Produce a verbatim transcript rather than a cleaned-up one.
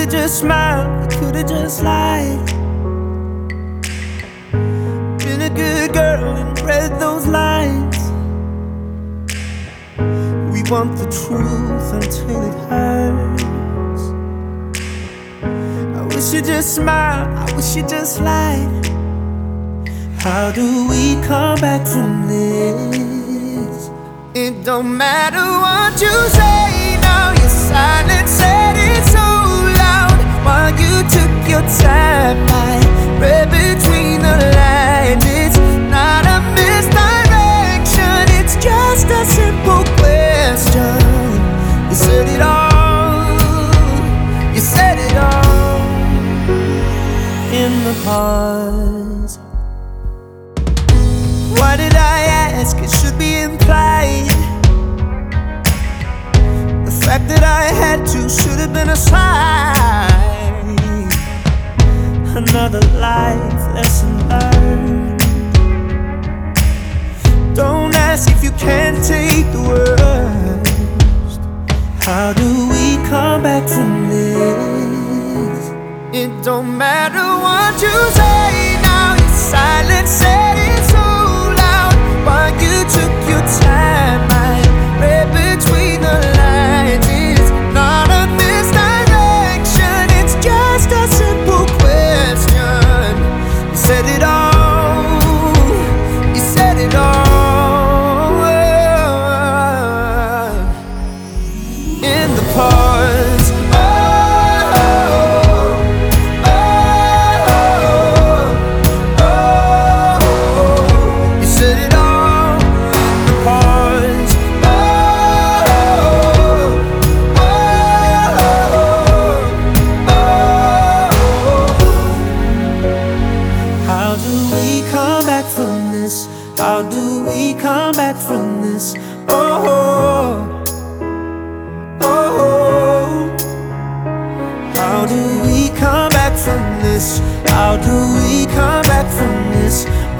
could've just smiled, I could've just lied. Been a good girl and read those lines. We want the truth until it hurts. I wish you just smiled, I wish you just lied. How do we come back from this? It don't matter what you say now, your silence said it so loud. While you took your time, I read between the lines. It's not a misdirection, it's just a simple question. You said it all, you said it all. In the pause, why did I ask? It should be implied. The fact that I had to should have been a sign. Another life lesson learned. Don't ask if you can't take the worst. How do we come back from this? It don't matter what you say now, your silence said it so loud. While you took your time, I read between the lines. It's not a misdirection, it's just a simple question. You said it all, you said it all. In the pause, how do we come back from this? Oh, oh, how do we come back from this? How do we come back from this?